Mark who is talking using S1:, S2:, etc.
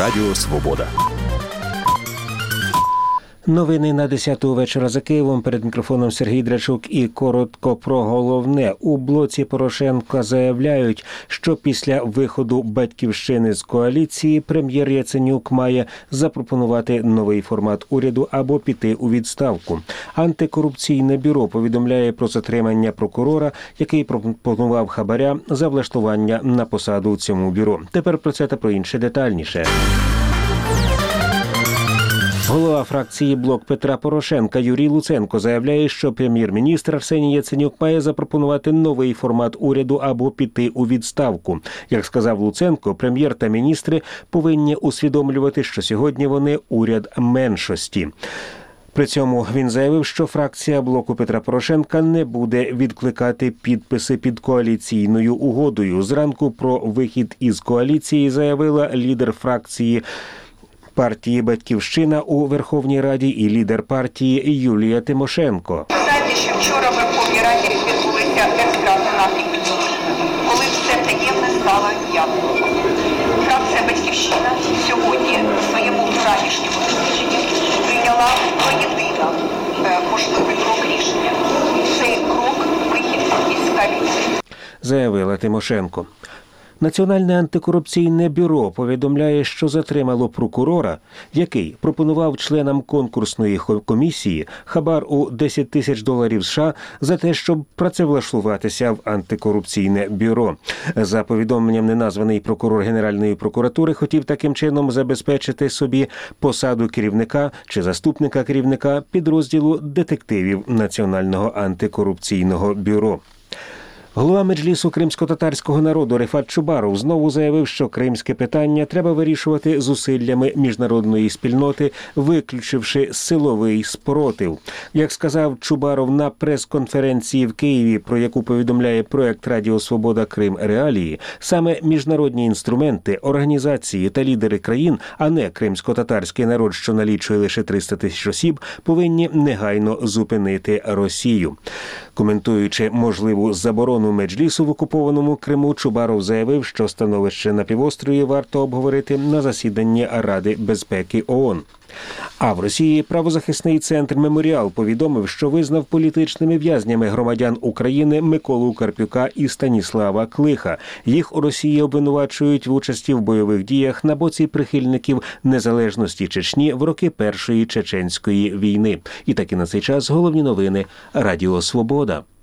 S1: Радіо Свобода.
S2: Новини на 10-ту вечора за Києвом. Перед мікрофоном Сергій Драчук і коротко про головне. У блоці Порошенка заявляють, що після виходу «Батьківщини» з коаліції прем'єр Яценюк має запропонувати новий формат уряду або піти у відставку. Антикорупційне бюро повідомляє про затримання прокурора, який пропонував хабаря за влаштування на посаду у цьому бюро. Тепер про це та про інше детальніше. Голова фракції «Блок Петра Порошенка» Юрій Луценко заявляє, що прем'єр-міністр Арсеній Яценюк має запропонувати новий формат уряду або піти у відставку. Як сказав Луценко, прем'єр та міністри повинні усвідомлювати, що сьогодні вони уряд меншості. При цьому він заявив, що фракція «Блоку Петра Порошенка» не буде відкликати підписи під коаліційною угодою. Зранку про вихід із коаліції заявила лідер фракції партії «Батьківщина» у Верховній Раді і лідер партії Юлія Тимошенко.
S3: Знаєте, що вчора в Верховній Раді відбулися екстраординарні події, коли все таємне стало явним. Фракція «Батьківщина» сьогодні в своєму ранішньому засіданні прийняла єдине можливий крок рішення. Цей крок – вихід із коаліції,
S2: заявила Тимошенко. Національне антикорупційне бюро повідомляє, що затримало прокурора, який пропонував членам конкурсної комісії хабар у $10 тисяч США за те, щоб працевлаштуватися в антикорупційне бюро. За повідомленням, неназваний прокурор Генеральної прокуратури хотів таким чином забезпечити собі посаду керівника чи заступника керівника підрозділу детективів Національного антикорупційного бюро. Голова Меджлісу кримсько-татарського народу Рефат Чубаров знову заявив, що кримське питання треба вирішувати зусиллями міжнародної спільноти, виключивши силовий спротив. Як сказав Чубаров на прес-конференції в Києві, про яку повідомляє проект «Радіо Свобода. Крим. Реалії», саме міжнародні інструменти, організації та лідери країн, а не кримсько-татарський народ, що налічує лише 300 тисяч осіб, повинні негайно зупинити Росію. Коментуючи можливу заборону Меджлісу в окупованому Криму, Чубаров заявив, що становище на півострові варто обговорити на засіданні Ради безпеки ООН. А в Росії правозахисний центр «Меморіал» повідомив, що визнав політичними в'язнями громадян України Миколу Карпюка і Станіслава Клиха. Їх у Росії обвинувачують в участі в бойових діях на боці прихильників незалежності Чечні в роки Першої чеченської війни. І таки на цей час головні новини Радіо Свобода.